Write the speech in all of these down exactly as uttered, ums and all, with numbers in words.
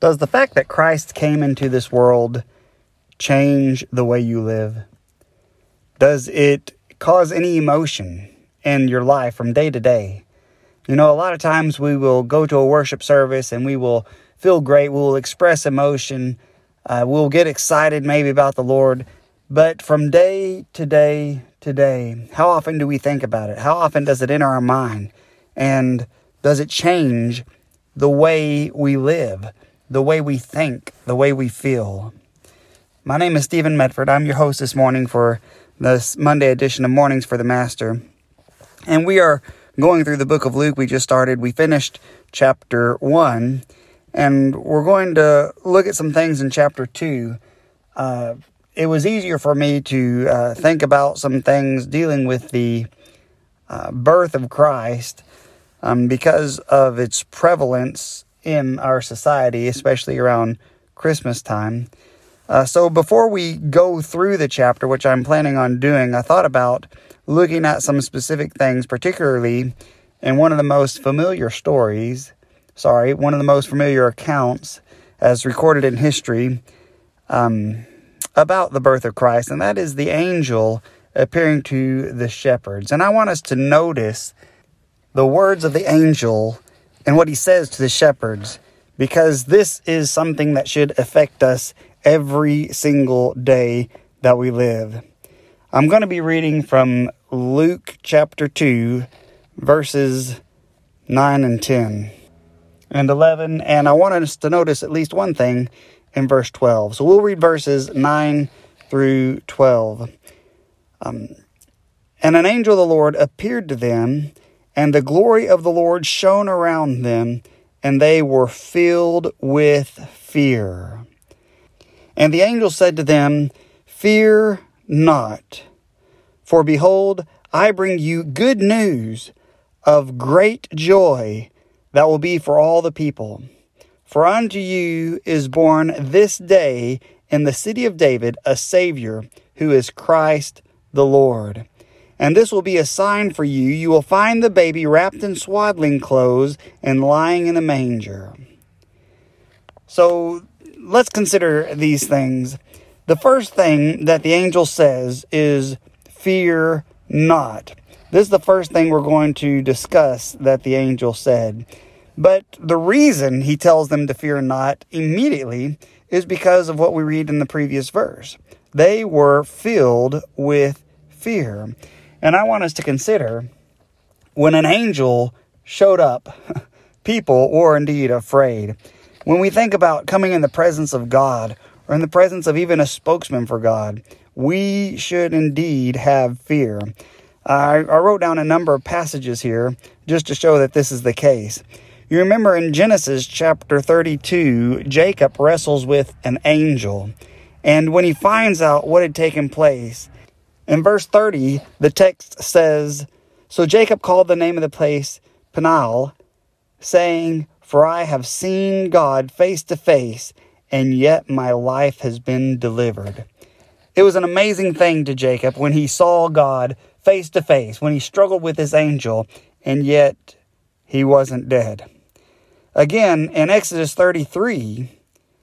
Does the fact that Christ came into this world change the way you live? Does it cause any emotion in your life from day to day? You know, a lot of times we will go to a worship service and we will feel great. We will express emotion. Uh, we'll get excited maybe about the Lord. But from day to day to day, how often do we think about it? How often does it enter our mind? And does it change the way we live, the way we think, the way we feel? My name is Stephen Medford. I'm your host this morning for this Monday edition of Mornings for the Master. And we are going through the book of Luke. We just started. We finished chapter one. And we're going to look at some things in chapter two. Uh, it was easier for me to uh, think about some things dealing with the uh, birth of Christ um, because of its prevalence in our society, especially around Christmas time. Uh, so before we go through the chapter, which I'm planning on doing, I thought about looking at some specific things, particularly in one of the most familiar stories, sorry, one of the most familiar accounts as recorded in history um, about the birth of Christ, and that is the angel appearing to the shepherds. And I want us to notice the words of the angel and what he says to the shepherds, because this is something that should affect us every single day that we live. I'm going to be reading from Luke chapter two, verses nine and ten and eleven. And I want us to notice at least one thing in verse twelve. So we'll read verses nine through twelve. Um, and an angel of the Lord appeared to them, and the glory of the Lord shone around them, and they were filled with fear. And the angel said to them, "Fear not, for behold, I bring you good news of great joy that will be for all the people. For unto you is born this day in the city of David a Savior, who is Christ the Lord. And this will be a sign for you. You will find the baby wrapped in swaddling clothes and lying in a manger." So let's consider these things. The first thing that the angel says is, "Fear not." This is the first thing we're going to discuss that the angel said. But the reason he tells them to fear not immediately is because of what we read in the previous verse. They were filled with fear. And I want us to consider, when an angel showed up, people were indeed afraid. When we think about coming in the presence of God, or in the presence of even a spokesman for God, we should indeed have fear. I, I wrote down a number of passages here just to show that this is the case. You remember in Genesis chapter thirty-two, Jacob wrestles with an angel. And when he finds out what had taken place, in verse thirty, the text says, "So Jacob called the name of the place Peniel, saying, For I have seen God face to face, and yet my life has been delivered." It was an amazing thing to Jacob when he saw God face to face, when he struggled with this angel, and yet he wasn't dead. Again, in Exodus thirty-three,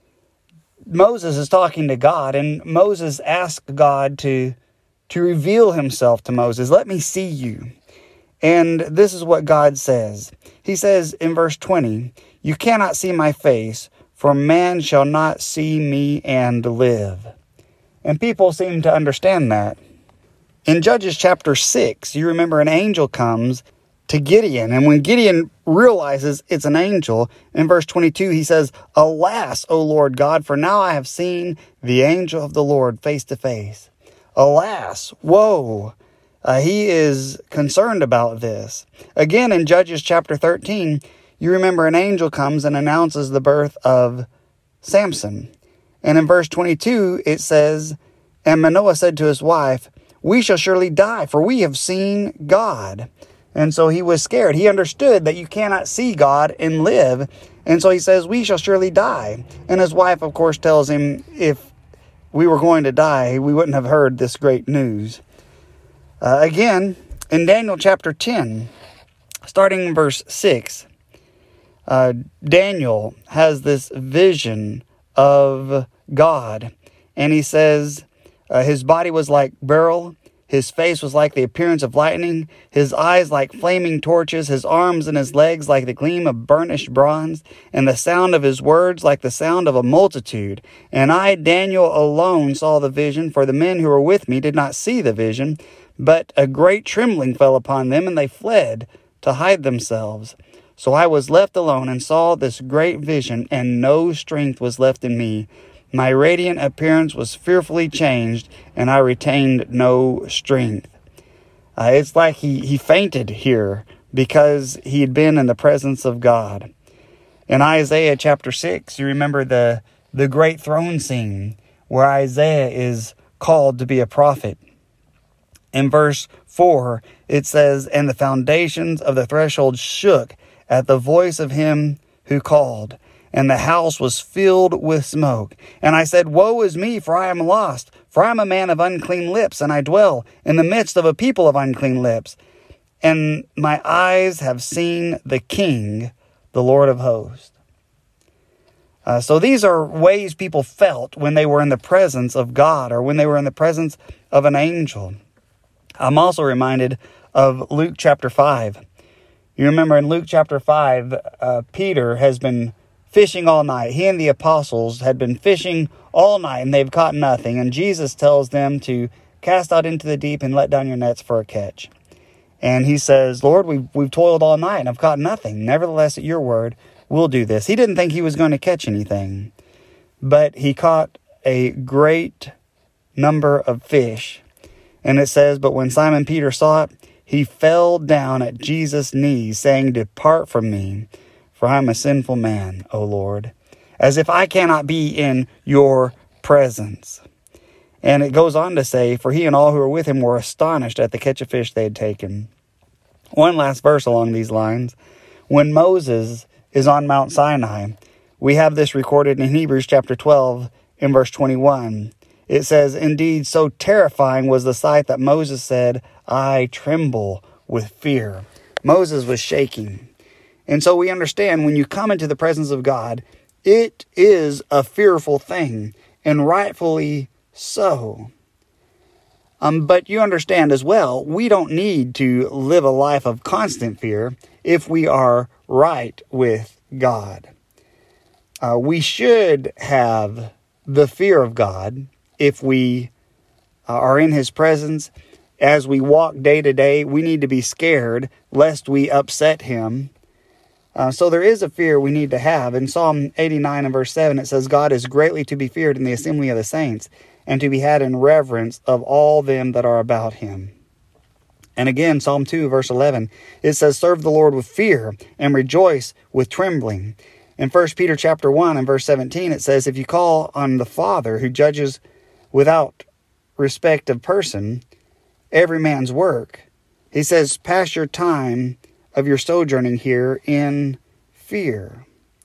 Moses is talking to God, and Moses asked God to, to reveal himself to Moses. "Let me see you." And this is what God says. He says in verse twenty, "You cannot see my face, for man shall not see me and live." And people seem to understand that. In Judges chapter six, you remember an angel comes to Gideon. And when Gideon realizes it's an angel, in verse twenty-two, he says, "Alas, O Lord God, for now I have seen the angel of the Lord face to face." Alas, woe. Uh, he is concerned about this. Again, in Judges chapter thirteen, you remember an angel comes and announces the birth of Samson. And in verse twenty-two, it says, "And Manoah said to his wife, We shall surely die, for we have seen God." And so he was scared. He understood that you cannot see God and live. And so he says, "We shall surely die." And his wife, of course, tells him if we were going to die, we wouldn't have heard this great news. Uh, again, in Daniel chapter ten, starting in verse six, Uh, Daniel has this vision of God, and he says uh, his body was like beryl, his face was like the appearance of lightning, his eyes like flaming torches, his arms and his legs like the gleam of burnished bronze, and the sound of his words like the sound of a multitude. And I, Daniel, alone saw the vision, for the men who were with me did not see the vision, but a great trembling fell upon them, and they fled to hide themselves. So I was left alone and saw this great vision, and no strength was left in me. My radiant appearance was fearfully changed, and I retained no strength. Uh, it's like he, he fainted here because he had been in the presence of God. In Isaiah chapter six, you remember the, the great throne scene where Isaiah is called to be a prophet. In verse four, it says, "And the foundations of the threshold shook at the voice of him who called, and the house was filled with smoke. And I said, Woe is me, for I am lost, for I am a man of unclean lips, and I dwell in the midst of a people of unclean lips. And my eyes have seen the King, the Lord of hosts." Uh, so these are ways people felt when they were in the presence of God, or when they were in the presence of an angel. I'm also reminded of Luke chapter five. You remember in Luke chapter five, uh, Peter has been fishing all night. He and the apostles had been fishing all night, and they've caught nothing. And Jesus tells them to cast out into the deep and let down your nets for a catch. And he says, Lord, we've, we've toiled all night and I've caught nothing. Nevertheless, at your word, we'll do this. He didn't think he was going to catch anything, but he caught a great number of fish. And it says, but when Simon Peter saw it, he fell down at Jesus' knees, saying, Depart from me, for I am a sinful man, O Lord, as if I cannot be in your presence. And it goes on to say, for he and all who were with him were astonished at the catch of fish they had taken. One last verse along these lines. When Moses is on Mount Sinai, we have this recorded in Hebrews chapter twelve in verse twenty-one. It says, Indeed, so terrifying was the sight that Moses said, I tremble with fear. Moses was shaking. And so we understand when you come into the presence of God, it is a fearful thing, and rightfully so. Um, but you understand as well, we don't need to live a life of constant fear if we are right with God. Uh, we should have the fear of God if we uh, are in His presence. As we walk day to day, we need to be scared lest we upset Him. Uh, so there is a fear we need to have. In Psalm eighty-nine and verse seven, it says, God is greatly to be feared in the assembly of the saints, and to be had in reverence of all them that are about Him. And again, Psalm two, verse eleven, it says, Serve the Lord with fear, and rejoice with trembling. In First Peter chapter one and verse seventeen, it says, If you call on the Father who judges without respect of person every man's work, he says, pass your time of your sojourning here in fear.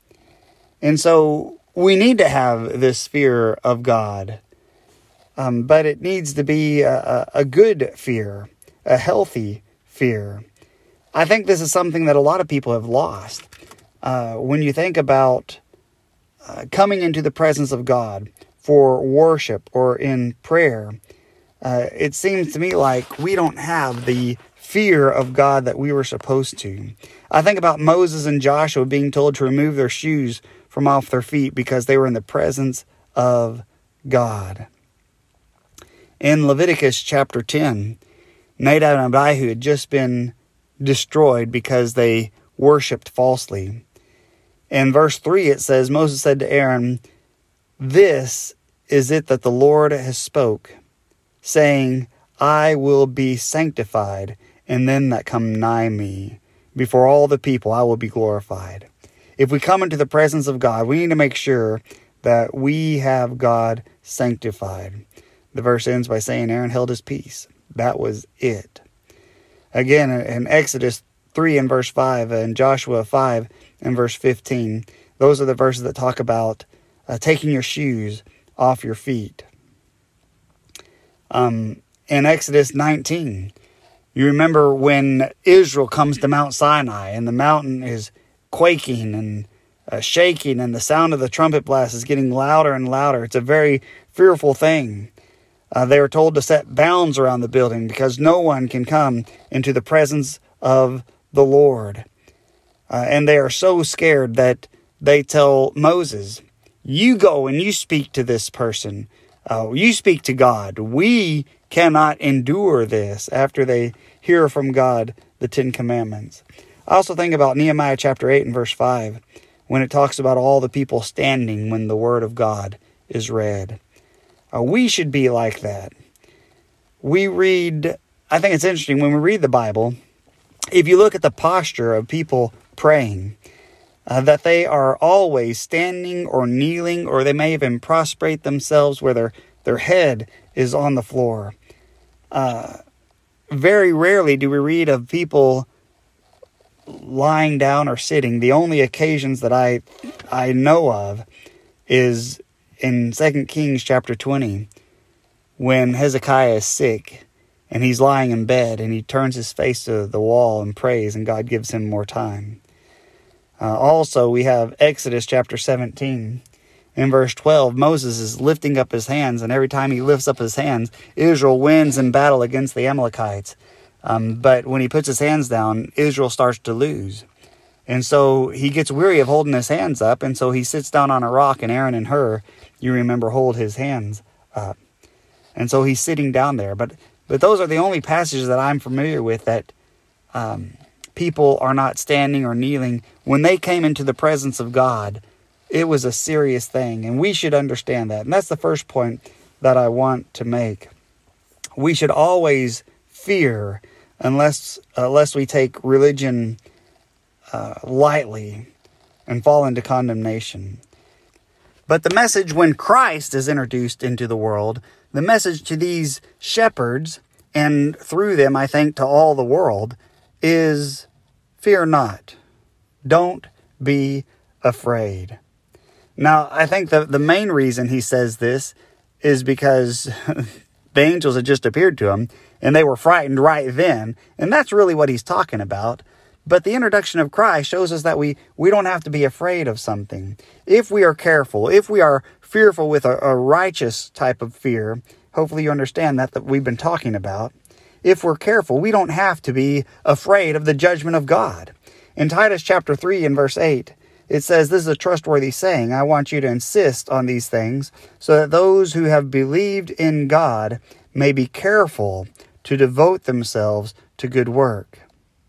And so we need to have this fear of God, um, but it needs to be a, a good fear, a healthy fear. I think this is something that a lot of people have lost. Uh, when you think about uh, coming into the presence of God for worship or in prayer, uh, it seems to me like we don't have the fear of God that we were supposed to. I think about Moses and Joshua being told to remove their shoes from off their feet because they were in the presence of God. In Leviticus chapter ten, Nadab and Abihu had just been destroyed because they worshipped falsely. In verse three it says, Moses said to Aaron, This is it that the Lord has spoke, saying, I will be sanctified, and them that come nigh me. Before all the people I will be glorified. If we come into the presence of God, we need to make sure that we have God sanctified. The verse ends by saying Aaron held his peace. That was it. Again, in Exodus three and verse five, and Joshua five and verse fifteen, those are the verses that talk about uh, taking your shoes off your feet. Um, in Exodus nineteen, you remember when Israel comes to Mount Sinai and the mountain is quaking and uh, shaking, and the sound of the trumpet blast is getting louder and louder. It's a very fearful thing. Uh, they are told to set bounds around the building because no one can come into the presence of the Lord. Uh, and they are so scared that they tell Moses, you go and you speak to this person. Uh, you speak to God. We cannot endure this, after they hear from God the Ten Commandments. I also think about Nehemiah chapter eight and verse five, when it talks about all the people standing when the word of God is read. Uh, we should be like that. We read, I think it's interesting, when we read the Bible, if you look at the posture of people praying, uh, that they are always standing or kneeling, or they may even prostrate themselves where their, their head is on the floor. Uh, very rarely do we read of people lying down or sitting. The only occasions that I I know of is in Second Kings chapter twenty, when Hezekiah is sick and he's lying in bed and he turns his face to the wall and prays, and God gives him more time. Uh, also, we have Exodus chapter seventeen. In verse twelve, Moses is lifting up his hands, and every time he lifts up his hands, Israel wins in battle against the Amalekites. Um, but when he puts his hands down, Israel starts to lose. And so he gets weary of holding his hands up, and so he sits down on a rock, and Aaron and Hur, you remember, hold his hands up. And so he's sitting down there. But but those are the only passages that I'm familiar with that um, people are not standing or kneeling. When they came into the presence of God, it was a serious thing, and we should understand that. And that's the first point that I want to make. We should always fear, unless unless we take religion uh, lightly and fall into condemnation. But the message when Christ is introduced into the world, the message to these shepherds, and through them, I think, to all the world, is fear not. Don't be afraid. Now, I think the, the main reason he says this is because the angels had just appeared to him, and they were frightened right then. And that's really what he's talking about. But the introduction of Christ shows us that we, we don't have to be afraid of something. If we are careful, if we are fearful with a, a righteous type of fear, hopefully you understand that, that we've been talking about. If we're careful, we don't have to be afraid of the judgment of God. In Titus chapter three and verse eight, it says, this is a trustworthy saying. I want you to insist on these things so that those who have believed in God may be careful to devote themselves to good work.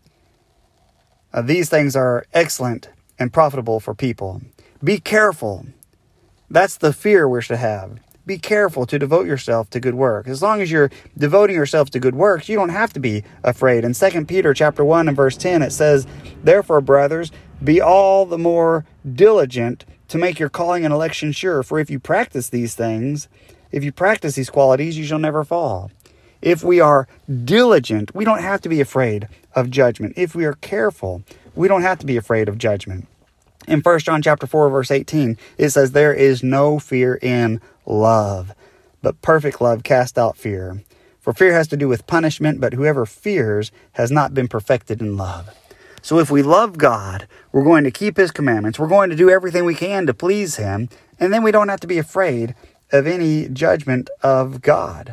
Uh, these things are excellent and profitable for people. Be careful. That's the fear we're to have. Be careful to devote yourself to good work. As long as you're devoting yourself to good works, you don't have to be afraid. In Second Peter chapter one and verse ten, it says, therefore, brothers, be all the more diligent to make your calling and election sure. For if you practice these things, if you practice these qualities, you shall never fall. If we are diligent, we don't have to be afraid of judgment. If we are careful, we don't have to be afraid of judgment. In First John chapter four, verse eighteen, it says, there is no fear in love, but perfect love casts out fear. For fear has to do with punishment, but whoever fears has not been perfected in love. So if we love God, we're going to keep his commandments. We're going to do everything we can to please him. And then we don't have to be afraid of any judgment of God.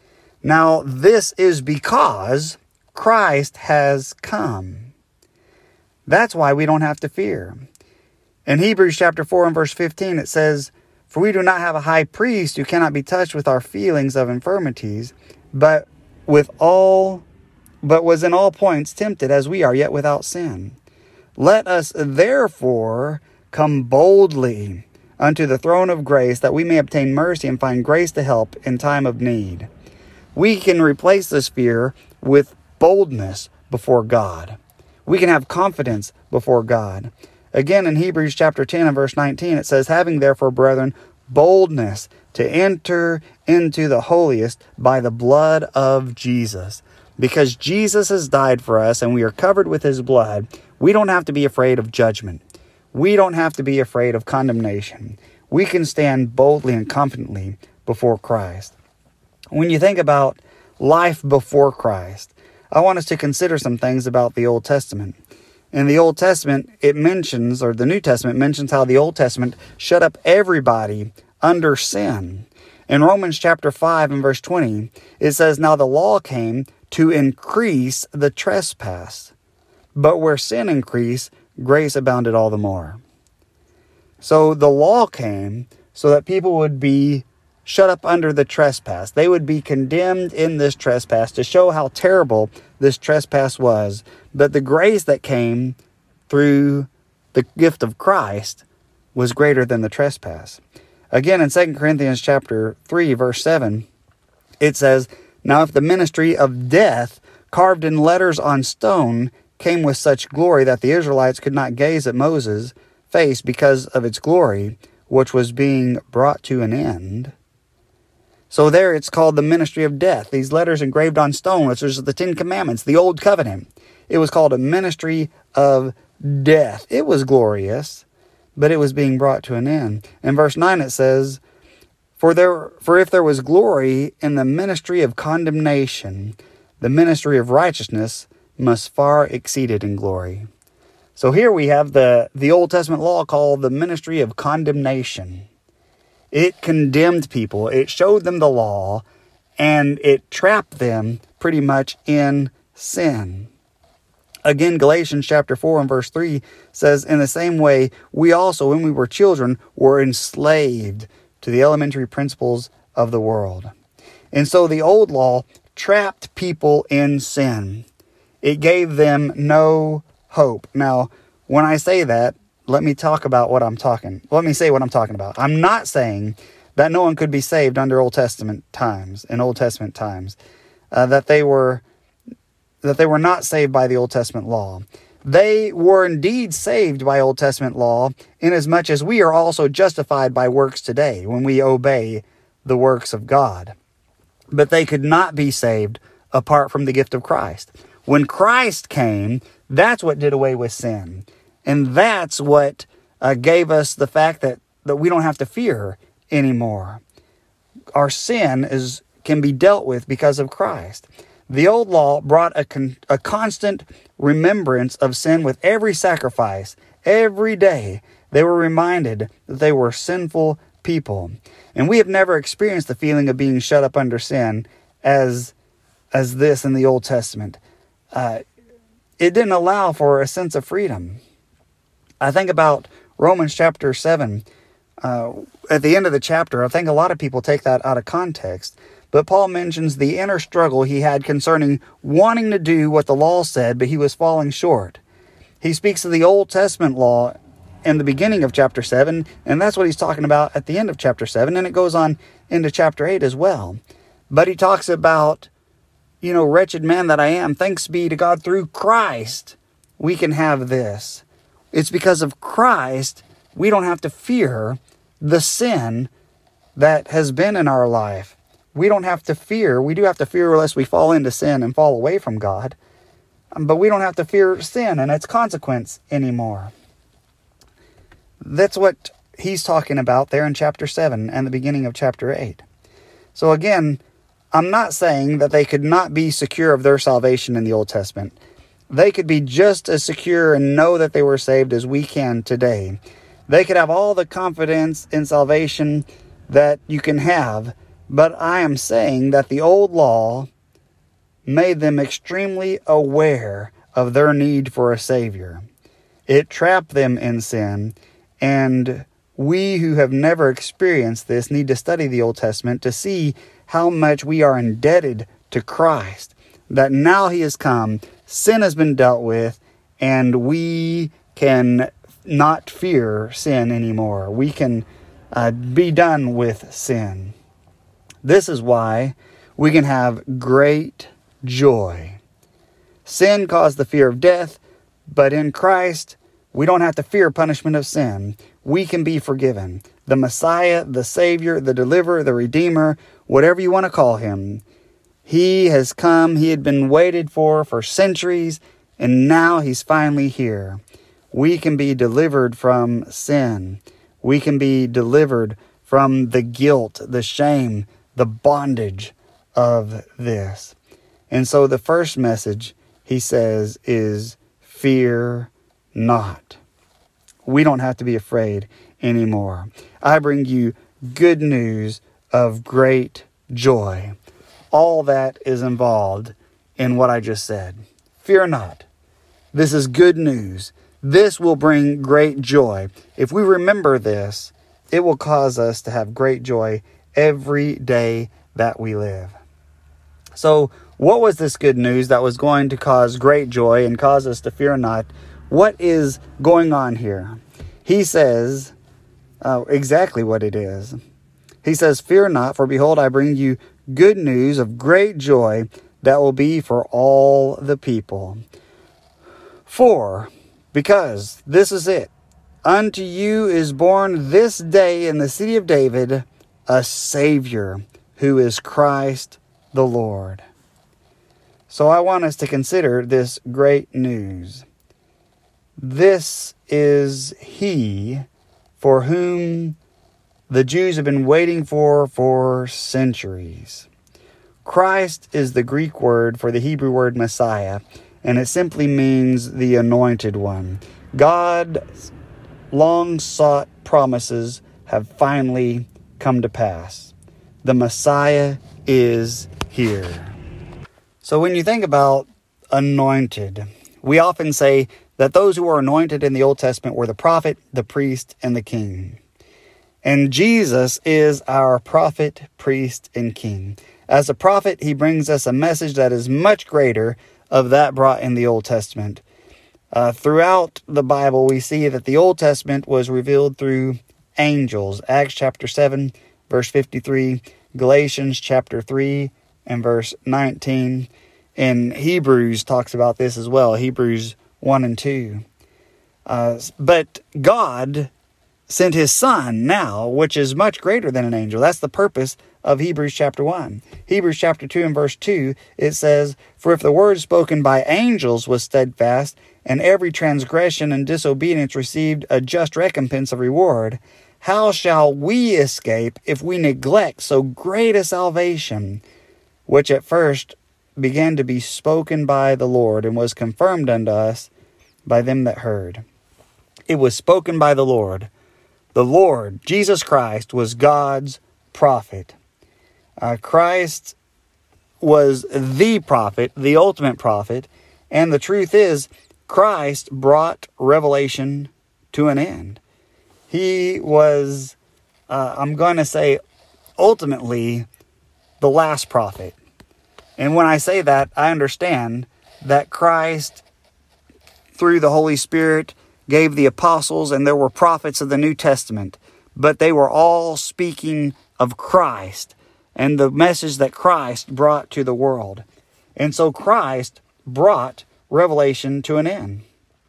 Now, this is because Christ has come. That's why we don't have to fear. In Hebrews chapter four and verse fifteen, it says, for we do not have a high priest who cannot be touched with our feelings of infirmities, but with all but was in all points tempted as we are, yet without sin. Let us therefore come boldly unto the throne of grace, that we may obtain mercy and find grace to help in time of need. We can replace this fear with boldness before God. We can have confidence before God. Again, in Hebrews chapter ten and verse nineteen, it says, having therefore, brethren, boldness to enter into the holiest by the blood of Jesus. Because Jesus has died for us and we are covered with his blood, we don't have to be afraid of judgment. We don't have to be afraid of condemnation. We can stand boldly and confidently before Christ. When you think about life before Christ, I want us to consider some things about the Old Testament. In the Old Testament, it mentions, or the New Testament mentions how the Old Testament shut up everybody under sin. In Romans chapter five and verse twenty, it says, "Now the law came to increase the trespass. But where sin increased, grace abounded all the more." So the law came so that people would be shut up under the trespass. They would be condemned in this trespass to show how terrible this trespass was. But the grace that came through the gift of Christ was greater than the trespass. Again, in Second Corinthians chapter three, verse seven, it says, "Now if the ministry of death, carved in letters on stone, came with such glory that the Israelites could not gaze at Moses' face because of its glory, which was being brought to an end." So there it's called the ministry of death. These letters engraved on stone, which is the Ten Commandments, the Old Covenant. It was called a ministry of death. It was glorious, but it was being brought to an end. In verse nine it says, For there, for if there was glory in the ministry of condemnation, the ministry of righteousness must far exceed it in glory. So here we have the, the Old Testament law called the ministry of condemnation. It condemned people. It showed them the law, and it trapped them pretty much in sin. Again, Galatians chapter four and verse three says, "In the same way, we also, when we were children, were enslaved to the elementary principles of the world." And so the old law trapped people in sin. It gave them no hope. Now, when I say that, let me talk about what I'm talking. Let me say what I'm talking about. I'm not saying that no one could be saved under Old Testament times, in Old Testament times, uh, that they were that they were not saved by the Old Testament law. They were indeed saved by Old Testament law, inasmuch as we are also justified by works today when we obey the works of God. But they could not be saved apart from the gift of Christ. When Christ came, that's what did away with sin. And that's what uh, gave us the fact that, that we don't have to fear anymore. Our sin is can be dealt with because of Christ. The old law brought a, con- a constant remembrance of sin with every sacrifice. Every day they were reminded that they were sinful people. And we have never experienced the feeling of being shut up under sin as, as this in the Old Testament. Uh, it didn't allow for a sense of freedom. I think about Romans chapter seven. Uh, at the end of the chapter, I think a lot of people take that out of context. But Paul mentions the inner struggle he had concerning wanting to do what the law said, but he was falling short. He speaks of the Old Testament law in the beginning of chapter seven, and that's what he's talking about at the end of chapter seven, and it goes on into chapter eight as well. But he talks about, you know, wretched man that I am, thanks be to God through Christ, we can have this. It's because of Christ we don't have to fear the sin that has been in our life. We don't have to fear. We do have to fear lest we fall into sin and fall away from God. But we don't have to fear sin and its consequence anymore. That's what he's talking about there in chapter seven and the beginning of chapter eight. So again, I'm not saying that they could not be secure of their salvation in the Old Testament. They could be just as secure and know that they were saved as we can today. They could have all the confidence in salvation that you can have, but I am saying that the old law made them extremely aware of their need for a Savior. It trapped them in sin, and we who have never experienced this need to study the Old Testament to see how much we are indebted to Christ, that now He has come, sin has been dealt with, and we can not fear sin anymore. We can uh, be done with sin. This is why we can have great joy. Sin caused the fear of death, but in Christ, we don't have to fear punishment of sin. We can be forgiven. The Messiah, the Savior, the Deliverer, the Redeemer, whatever you want to call Him, He has come. He had been waited for for centuries, and now He's finally here. We can be delivered from sin. We can be delivered from the guilt, the shame, the bondage of this. And so the first message, he says, is fear not. We don't have to be afraid anymore. I bring you good news of great joy. All that is involved in what I just said. Fear not. This is good news. This will bring great joy. If we remember this, it will cause us to have great joy every day that we live. So, what was this good news that was going to cause great joy and cause us to fear not? What is going on here? He says uh, exactly what it is. He says, fear not, for behold, I bring you good news of great joy that will be for all the people. For, because, this is it, unto you is born this day in the city of David a Savior, who is Christ the Lord. So I want us to consider this great news. This is He for whom the Jews have been waiting for for centuries. Christ is the Greek word for the Hebrew word Messiah, and it simply means the anointed one. God's long-sought promises have finally come to pass. The Messiah is here. So when you think about anointed, we often say that those who were anointed in the Old Testament were the prophet, the priest, and the king. And Jesus is our prophet, priest, and king. As a prophet, he brings us a message that is much greater of that brought in the Old Testament. Uh, throughout the Bible, we see that the Old Testament was revealed through angels. Acts chapter seven, verse fifty-three, Galatians chapter three, and verse nineteen. And Hebrews talks about this as well, Hebrews one and two. Uh, but God sent His Son now, which is much greater than an angel. That's the purpose of Hebrews chapter one. Hebrews chapter two and verse two, it says, for if the word spoken by angels was steadfast, and every transgression and disobedience received a just recompense of reward, how shall we escape if we neglect so great a salvation, which at first began to be spoken by the Lord, and was confirmed unto us by them that heard? It was spoken by the Lord. The Lord, Jesus Christ, was God's prophet. Uh, Christ was the prophet, the ultimate prophet, and the truth is, Christ brought revelation to an end. He was, uh, I'm going to say, ultimately the last prophet. And when I say that, I understand that Christ, through the Holy Spirit, gave the apostles, and there were prophets of the New Testament, but they were all speaking of Christ and the message that Christ brought to the world. And so Christ brought revelation to an end.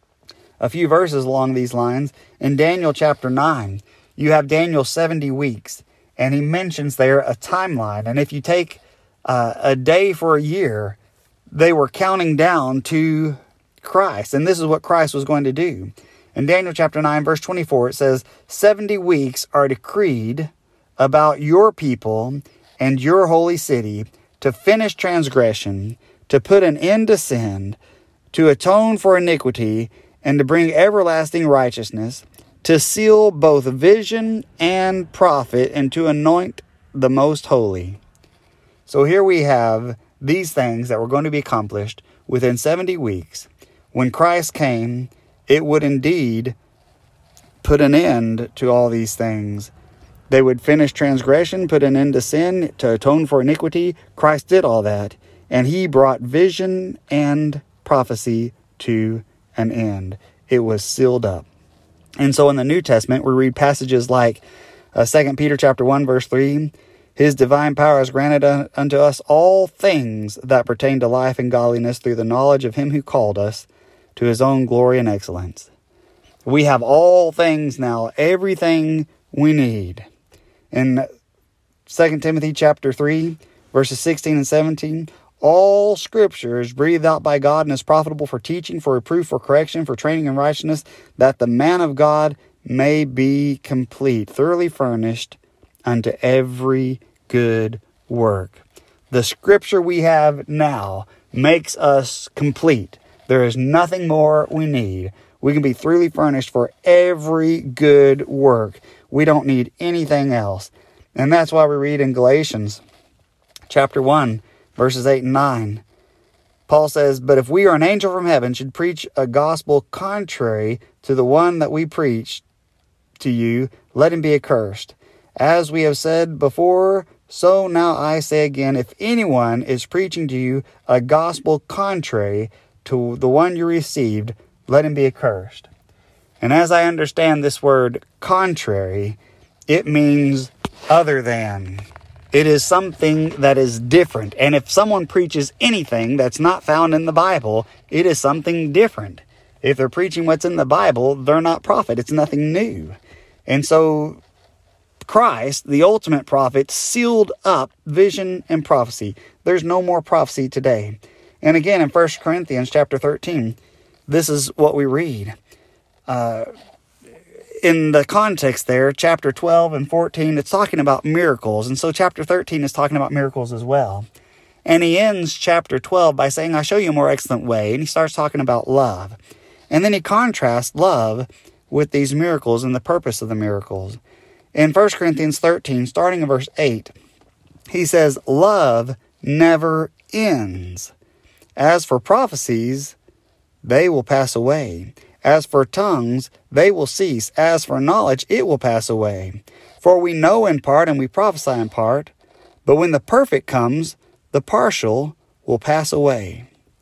A few verses along these lines, in Daniel chapter nine, you have Daniel's seventy weeks, and he mentions there a timeline. And if you take uh, a day for a year, they were counting down to Christ, and this is what Christ was going to do. In Daniel chapter nine, verse twenty-four, it says, seventy weeks are decreed about your people and your holy city to finish transgression, to put an end to sin, to atone for iniquity, and to bring everlasting righteousness, to seal both vision and prophet, and to anoint the most holy. So here we have these things that were going to be accomplished within seventy weeks. When Christ came, it would indeed put an end to all these things. They would finish transgression, put an end to sin, to atone for iniquity. Christ did all that, and He brought vision and prophecy to an end. It was sealed up. And so in the New Testament, we read passages like uh, Second Peter chapter one, verse three, His divine power has granted un- unto us all things that pertain to life and godliness through the knowledge of Him who called us to His own glory and excellence. We have all things now, everything we need. In Second Timothy chapter three, verses sixteen and seventeen, all Scripture is breathed out by God and is profitable for teaching, for reproof, for correction, for training in righteousness, that the man of God may be complete, thoroughly furnished unto every good work. The Scripture we have now makes us complete. There is nothing more we need. We can be thoroughly furnished for every good work. We don't need anything else. And that's why we read in Galatians chapter one, verses eight and nine. Paul says, "But if we or an angel from heaven should preach a gospel contrary to the one that we preach to you, let him be accursed. As we have said before, so now I say again, if anyone is preaching to you a gospel contrary to the one you received, let him be accursed." And as I understand this word contrary, it means other than. It is something that is different. And if someone preaches anything that's not found in the Bible, it is something different. If they're preaching what's in the Bible, they're not prophet. It's nothing new. And so Christ, the ultimate prophet, sealed up vision and prophecy. There's no more prophecy today. And again, in First Corinthians chapter thirteen, this is what we read. Uh, in the context there, chapter twelve and fourteen, it's talking about miracles. And so chapter thirteen is talking about miracles as well. And he ends chapter twelve by saying, "I show you a more excellent way." And he starts talking about love. And then he contrasts love with these miracles and the purpose of the miracles. In First Corinthians thirteen, starting in verse eight, he says, "Love never ends. As for prophecies, they will pass away. As for tongues, they will cease. As for knowledge, it will pass away. For we know in part and we prophesy in part. But when the perfect comes, the partial will pass away."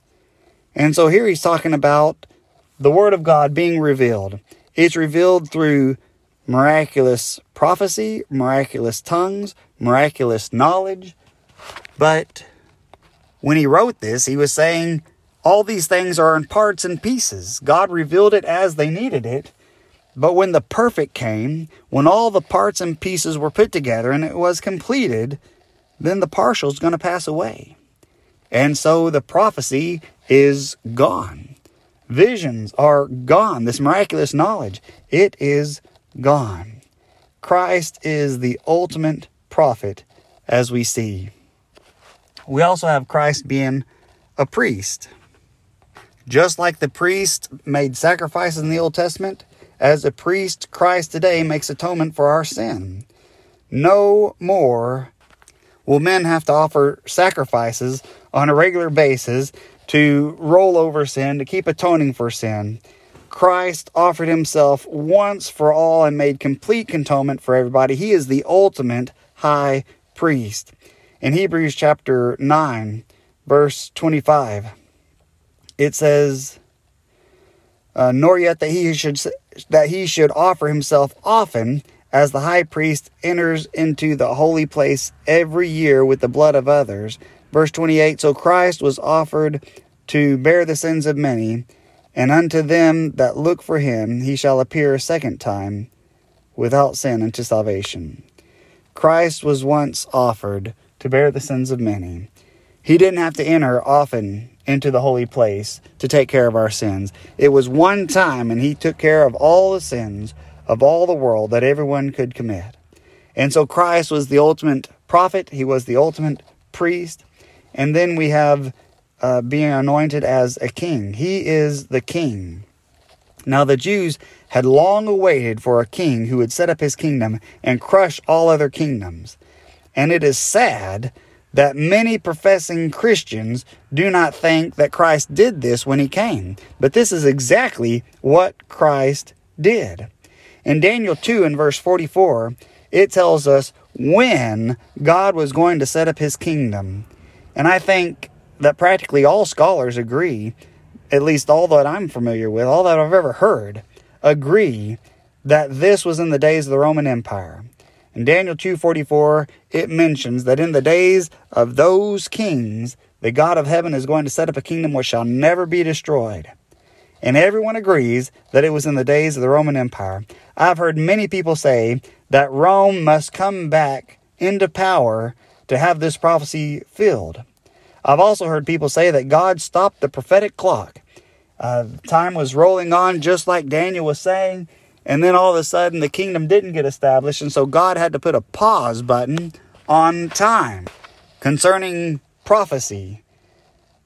And so here he's talking about the Word of God being revealed. It's revealed through miraculous prophecy, miraculous tongues, miraculous knowledge. But when he wrote this, he was saying all these things are in parts and pieces. God revealed it as they needed it. But when the perfect came, when all the parts and pieces were put together and it was completed, then the partial is going to pass away. And so the prophecy is gone. Visions are gone. This miraculous knowledge, it is gone. Christ is the ultimate prophet, as we see. We also have Christ being a priest. Just like the priest made sacrifices in the Old Testament, as a priest, Christ today makes atonement for our sin. No more will men have to offer sacrifices on a regular basis to roll over sin, to keep atoning for sin. Christ offered himself once for all and made complete atonement for everybody. He is the ultimate high priest. In Hebrews chapter nine, verse twenty-five, it says, uh, "Nor yet that he should that he should offer himself often, as the high priest enters into the holy place every year with the blood of others." Verse twenty-eight, "So Christ was offered to bear the sins of many, and unto them that look for him he shall appear a second time without sin unto salvation." Christ was once offered to bear the sins of many. He didn't have to enter often into the holy place to take care of our sins. It was one time, and he took care of all the sins of all the world that everyone could commit. And so Christ was the ultimate prophet. He was the ultimate priest. And then we have uh, being anointed as a king. He is the king. Now the Jews had long awaited for a king who would set up his kingdom and crush all other kingdoms. And it is sad that many professing Christians do not think that Christ did this when he came. But this is exactly what Christ did. In Daniel two and verse forty-four, it tells us when God was going to set up his kingdom. And I think that practically all scholars agree, at least all that I'm familiar with, all that I've ever heard, agree that this was in the days of the Roman Empire. In Daniel two forty-four, it mentions that in the days of those kings, the God of heaven is going to set up a kingdom which shall never be destroyed. And everyone agrees that it was in the days of the Roman Empire. I've heard many people say that Rome must come back into power to have this prophecy filled. I've also heard people say that God stopped the prophetic clock. Uh, time was rolling on just like Daniel was saying, and then all of a sudden the kingdom didn't get established, and so God had to put a pause button on time. Concerning prophecy,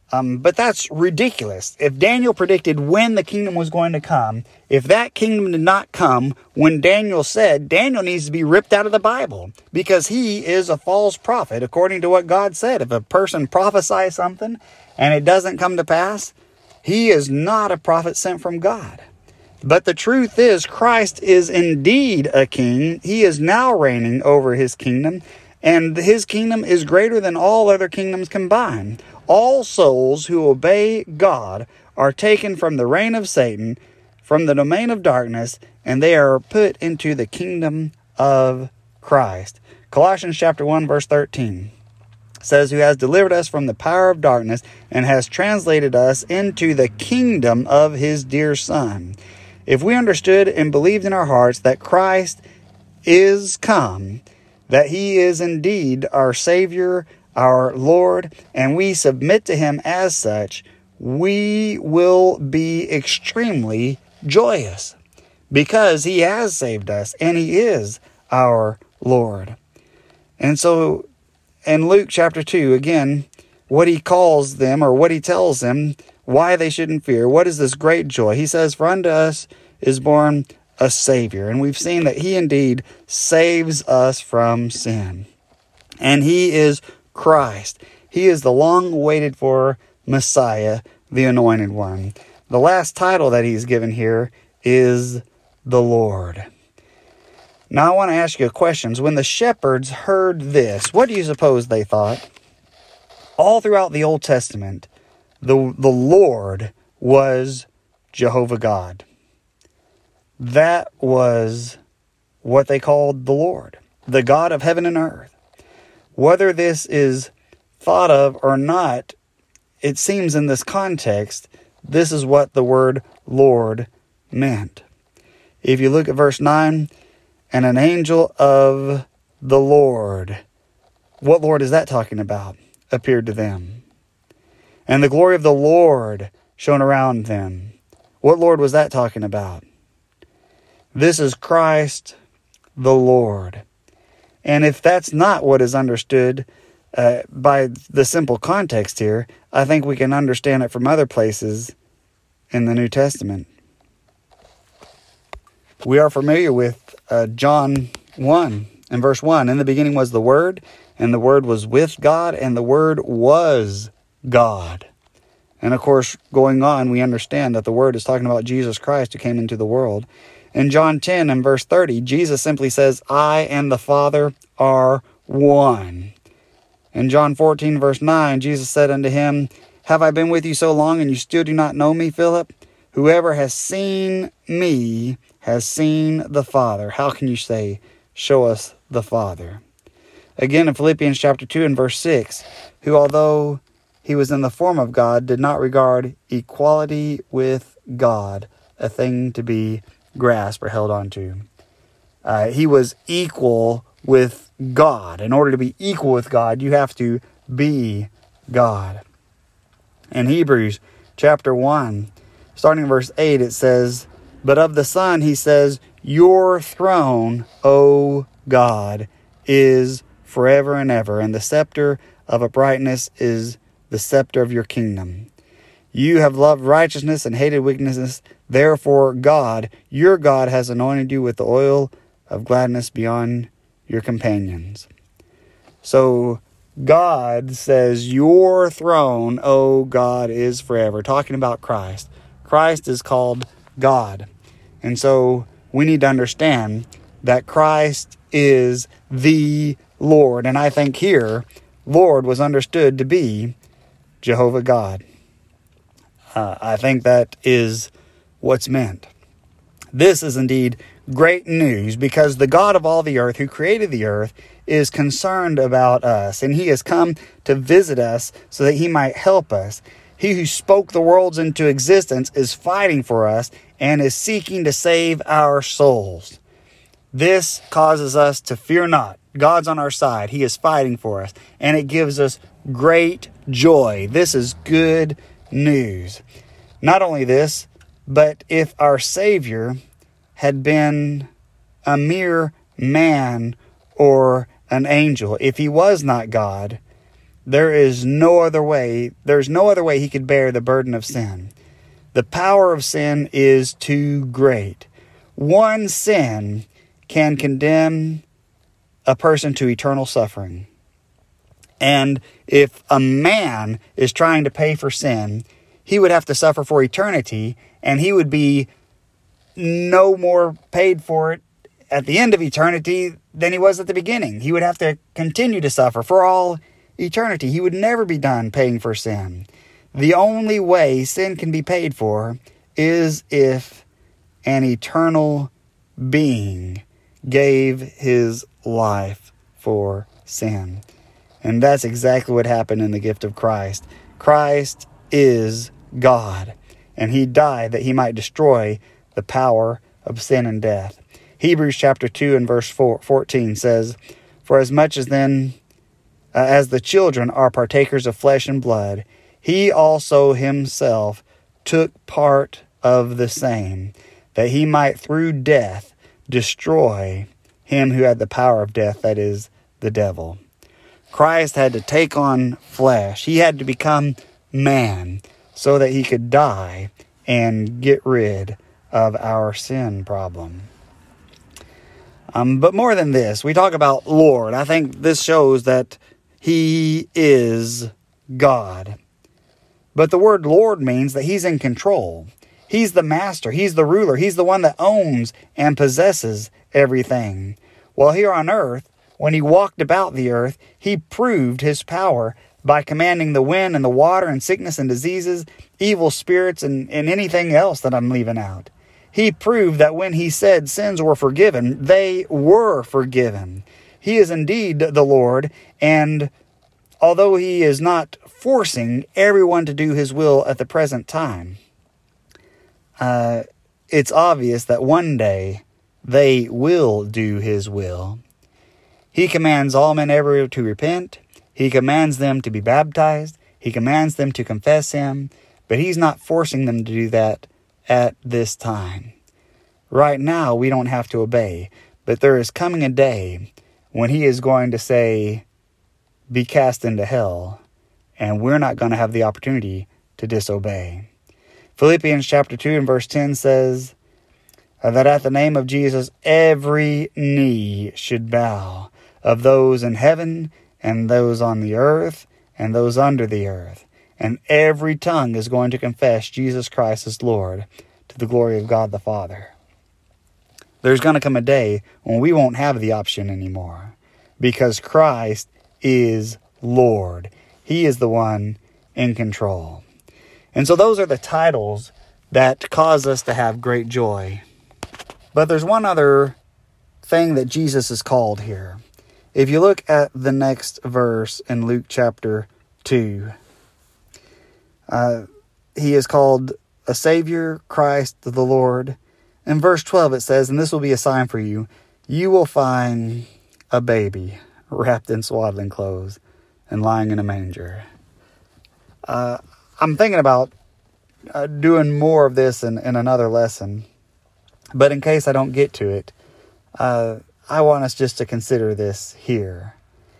Um, but that's ridiculous. If Daniel predicted when the kingdom was going to come, if that kingdom did not come when Daniel said, Daniel needs to be ripped out of the Bible because he is a false prophet according to what God said. If a person prophesies something and it doesn't come to pass, he is not a prophet sent from God. But the truth is, Christ is indeed a king. He is now reigning over his kingdom, and his kingdom is greater than all other kingdoms combined. All souls who obey God are taken from the reign of Satan, from the domain of darkness, and they are put into the kingdom of Christ. Colossians chapter one, verse thirteen says, who has delivered us from the power of darkness and has translated us into the kingdom of his dear Son. If we understood and believed in our hearts that Christ is come, that he is indeed our Savior, our Lord, and we submit to him as such, we will be extremely joyous because he has saved us and he is our Lord. And so in Luke chapter two, again, what he calls them or what he tells them, why they shouldn't fear, what is this great joy? He says, for unto us is born a Savior. And we've seen that he indeed saves us from sin. And he is Christ. He is the long waited for Messiah, the Anointed One. The last title that he's given here is the Lord. Now I want to ask you a question. When the shepherds heard this, what do you suppose they thought? All throughout the Old Testament, the, the Lord was Jehovah God. That was what they called the Lord, the God of heaven and earth. Whether this is thought of or not, it seems in this context, this is what the word Lord meant. If you look at verse nine, and an angel of the Lord. What Lord is that talking about? Appeared to them. And the glory of the Lord shone around them. What Lord was that talking about? This is Christ the Lord. And if that's not what is understood uh, by the simple context here, I think we can understand it from other places in the New Testament. We are familiar with uh, John one and verse one. In the beginning was the Word, and the Word was with God, and the Word was God. And of course, going on, we understand that the Word is talking about Jesus Christ who came into the world. In John ten and verse thirty, Jesus simply says, I and the Father are one. In John fourteen verse nine, Jesus said unto him, Have I been with you so long, and you still do not know me, Philip? Whoever has seen me has seen the Father. How can you say, show us the Father? Again, in Philippians chapter two and verse six, who although he was in the form of God, did not regard equality with God a thing to be grasped or held on to. Uh, he was equal with God. In order to be equal with God, you have to be God. In Hebrews chapter one, starting in verse eight, it says, But of the Son, he says, Your throne, O God, is forever and ever, and the scepter of uprightness is the scepter of your kingdom. You have loved righteousness and hated wickedness. Therefore, God, your God, has anointed you with the oil of gladness beyond your companions. So, God says, Your throne, O God, is forever. Talking about Christ. Christ is called God. And so, we need to understand that Christ is the Lord. And I think here, Lord was understood to be Jehovah God. Uh, I think that is what's meant. This is indeed great news because the God of all the earth, who created the earth, is concerned about us. And he has come to visit us so that he might help us. He who spoke the worlds into existence is fighting for us and is seeking to save our souls. This causes us to fear not. God's on our side. He is fighting for us. And it gives us great joy. This is good news. Not only this, but if our Savior had been a mere man or an angel, if he was not God, There is no other way. There's no other way he could bear the burden of sin. The power of sin is too great. One sin can condemn a person to eternal suffering. And if a man is trying to pay for sin, he would have to suffer for eternity, and he would be no more paid for it at the end of eternity than he was at the beginning. He would have to continue to suffer for all eternity. He would never be done paying for sin. The only way sin can be paid for is if an eternal being gave his life for sin. And that's exactly what happened in the gift of Christ. Christ is God, and he died that he might destroy the power of sin and death. Hebrews chapter two and verse fourteen says, "For as much as then uh, as the children are partakers of flesh and blood, he also himself took part of the same, that he might through death destroy him who had the power of death, that is, the devil." Christ had to take on flesh. He had to become man so that he could die and get rid of our sin problem. Um, but more than this, we talk about Lord. I think this shows that he is God. But the word Lord means that he's in control. He's the master. He's the ruler. He's the one that owns and possesses everything. Well, here on earth, when he walked about the earth, he proved his power by commanding the wind and the water and sickness and diseases, evil spirits, and, and anything else that I'm leaving out. He proved that when he said sins were forgiven, they were forgiven. He is indeed the Lord, and although he is not forcing everyone to do his will at the present time, uh, it's obvious that one day they will do his will. He commands all men everywhere to repent. He commands them to be baptized. He commands them to confess him, but he's not forcing them to do that at this time. Right now, we don't have to obey, but there is coming a day when he is going to say, "Be cast into hell," and we're not going to have the opportunity to disobey. Philippians chapter two and verse ten says that at the name of Jesus, every knee should bow, of those in heaven and those on the earth and those under the earth. And every tongue is going to confess Jesus Christ as Lord, to the glory of God the Father. There's going to come a day when we won't have the option anymore, because Christ is Lord. He is the one in control. And so those are the titles that cause us to have great joy. But there's one other thing that Jesus is called here. If you look at the next verse in Luke chapter two, uh, he is called a Savior, Christ the Lord. In verse twelve it says, "And this will be a sign for you. You will find a baby wrapped in swaddling clothes and lying in a manger." Uh, I'm thinking about uh, doing more of this in, in another lesson. But in case I don't get to it, uh, I want us just to consider this here.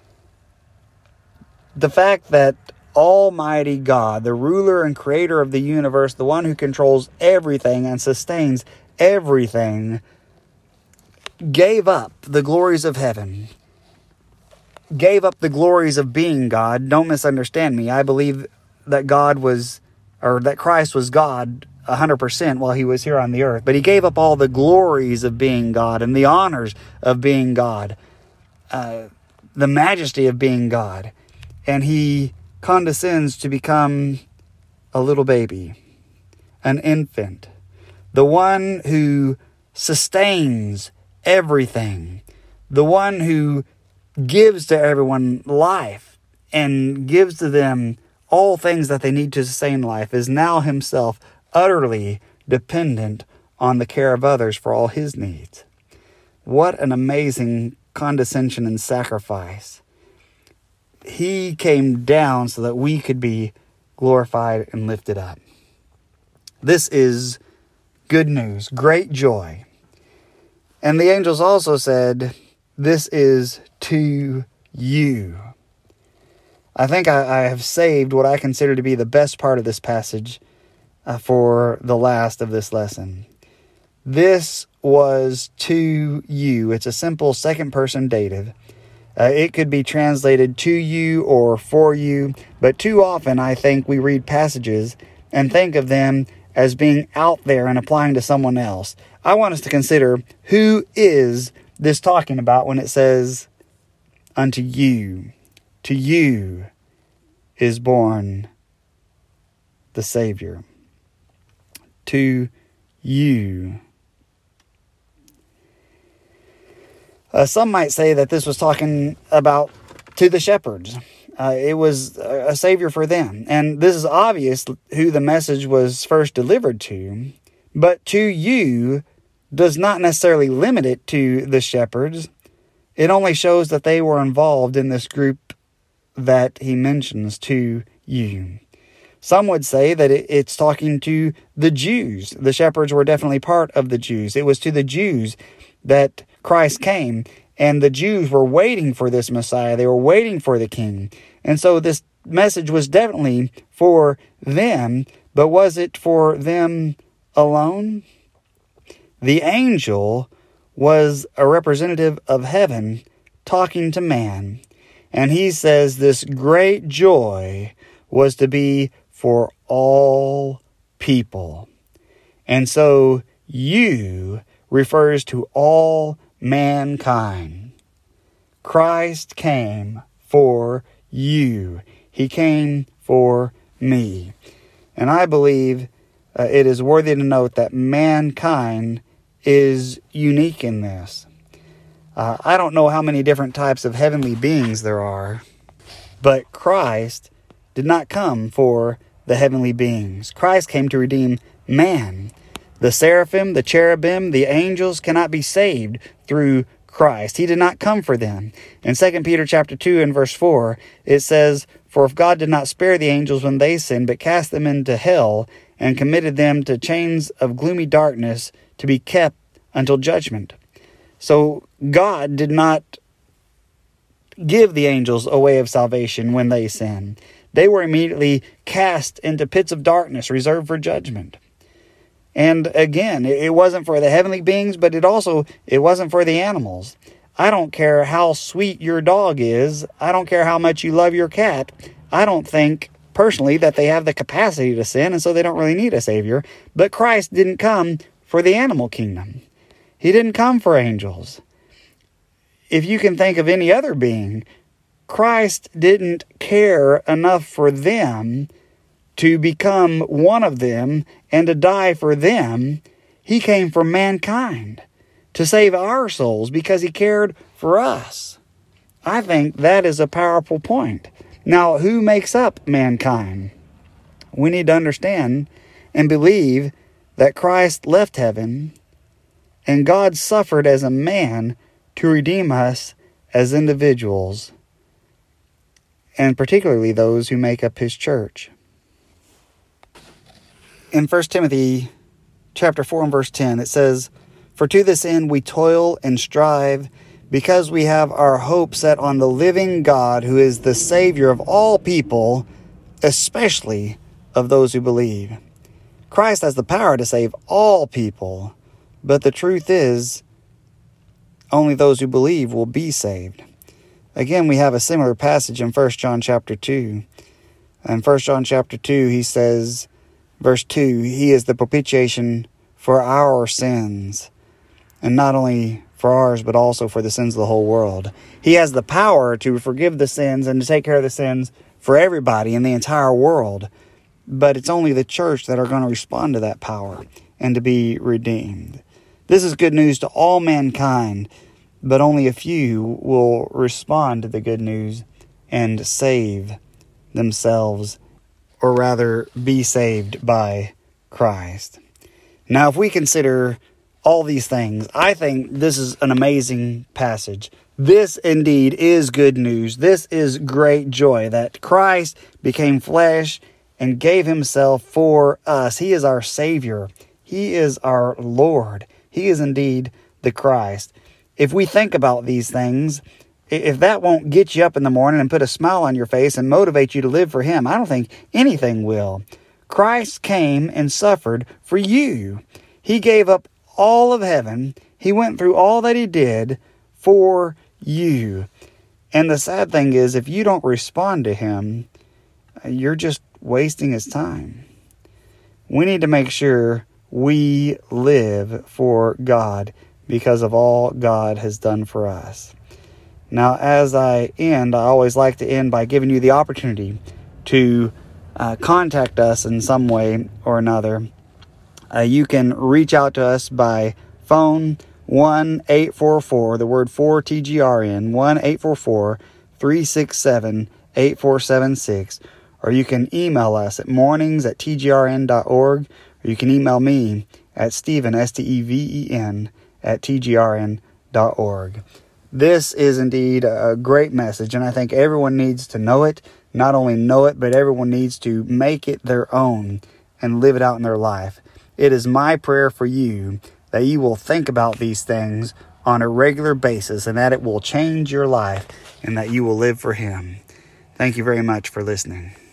The fact that Almighty God, the ruler and creator of the universe, the one who controls everything and sustains everything, gave up the glories of heaven, gave up the glories of being God. Don't misunderstand me. I believe that God was, or that Christ was God one hundred percent while he was here on the earth. But he gave up all the glories of being God and the honors of being God, uh, the majesty of being God. And he condescends to become a little baby, an infant, the one who sustains everything, the one who gives to everyone life and gives to them all things that they need to sustain life, is now himself utterly dependent on the care of others for all his needs. What an amazing condescension and sacrifice. He came down so that we could be glorified and lifted up. This is good news, great joy. And the angels also said, "This is to you." I think I, I have saved what I consider to be the best part of this passage uh, for the last of this lesson. This was to you. It's a simple second person dative. Uh, it could be translated to you or for you, but too often I think we read passages and think of them as being out there and applying to someone else. I want us to consider, who is this talking about when it says, unto you, to you is born the Savior. To you. Uh, some might say that this was talking about to the shepherds. Uh, it was a Savior for them. And this is obvious who the message was first delivered to. But to you does not necessarily limit it to the shepherds. It only shows that they were involved in this group that he mentions, to you. Some would say that it's talking to the Jews. The shepherds were definitely part of the Jews. It was to the Jews that Christ came, and the Jews were waiting for this Messiah. They were waiting for the King. And so this message was definitely for them, but was it for them alone? The angel was a representative of heaven talking to man, and he says this great joy was to be for all people. And so you refers to all mankind. Christ came for you. He came for me. And I believe uh, it is worthy to note that mankind is unique in this. Uh, I don't know how many different types of heavenly beings there are, but Christ did not come for the heavenly beings. Christ came to redeem man. The seraphim, the cherubim, the angels cannot be saved through Christ. He did not come for them. In Second Peter chapter two and verse four, it says, "For if God did not spare the angels when they sinned, but cast them into hell, and committed them to chains of gloomy darkness to be kept until judgment." So God did not give the angels a way of salvation when they sinned. They were immediately cast into pits of darkness reserved for judgment. And again, it wasn't for the heavenly beings, but it also, it wasn't for the animals. I don't care how sweet your dog is. I don't care how much you love your cat. I don't think, personally, that they have the capacity to sin, and so they don't really need a Savior. But Christ didn't come for the animal kingdom. He didn't come for angels. If you can think of any other being, Christ didn't care enough for them to become one of them and to die for them. He came for mankind to save our souls because he cared for us. I think that is a powerful point. Now, who makes up mankind? We need to understand and believe that Christ left heaven and God suffered as a man to redeem us as individuals, and particularly those who make up his church. In First Timothy chapter four and verse ten, it says, "For to this end we toil and strive, because we have our hope set on the living God, who is the Savior of all people, especially of those who believe." Christ has the power to save all people, but the truth is, only those who believe will be saved. Again, we have a similar passage in First John chapter two. In First John chapter two, he says, verse two, "He is the propitiation for our sins," and not only for ours, but also for the sins of the whole world. He has the power to forgive the sins and to take care of the sins for everybody in the entire world. But it's only the church that are going to respond to that power and to be redeemed. This is good news to all mankind, but only a few will respond to the good news and save themselves, or rather be saved by Christ. Now, if we consider all these things, I think this is an amazing passage. This indeed is good news. This is great joy that Christ became flesh and gave himself for us. He is our Savior. He is our Lord. He is indeed the Christ. If we think about these things, if that won't get you up in the morning and put a smile on your face and motivate you to live for Him, I don't think anything will. Christ came and suffered for you. He gave up all of heaven. He went through all that He did for you. And the sad thing is, if you don't respond to Him, you're just wasting His time. We need to make sure we live for God because of all God has done for us. Now, as I end, I always like to end by giving you the opportunity to uh, contact us in some way or another. Uh, you can reach out to us by phone, one eight four four, the word for T G R N, one eight four four, three six seven, eight four seven six. Or you can email us at mornings at t g r n dot org. Or you can email me at Stephen, S T E V E N, at t g r n dot org. This is indeed a great message, and I think everyone needs to know it. Not only know it, but everyone needs to make it their own and live it out in their life. It is my prayer for you that you will think about these things on a regular basis and that it will change your life and that you will live for Him. Thank you very much for listening.